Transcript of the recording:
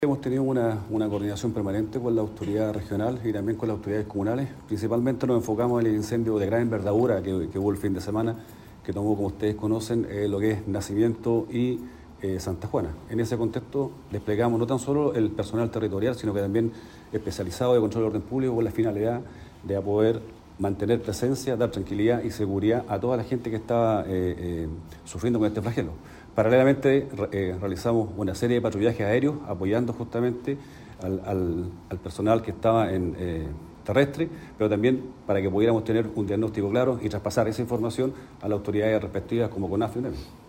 Hemos tenido una coordinación permanente con la autoridad regional y también con las autoridades comunales. Principalmente nos enfocamos en el incendio de gran envergadura que hubo el fin de semana, que tomó, como ustedes conocen, lo que es Nacimiento y Santa Juana. En ese contexto desplegamos no tan solo el personal territorial, sino que también especializado de control de orden público con la finalidad de poder mantener presencia, dar tranquilidad y seguridad a toda la gente que estaba sufriendo con este flagelo. Paralelamente realizamos una serie de patrullajes aéreos apoyando justamente al personal que estaba en terrestre, pero también para que pudiéramos tener un diagnóstico claro y traspasar esa información a las autoridades respectivas como CONAF y UNEMI.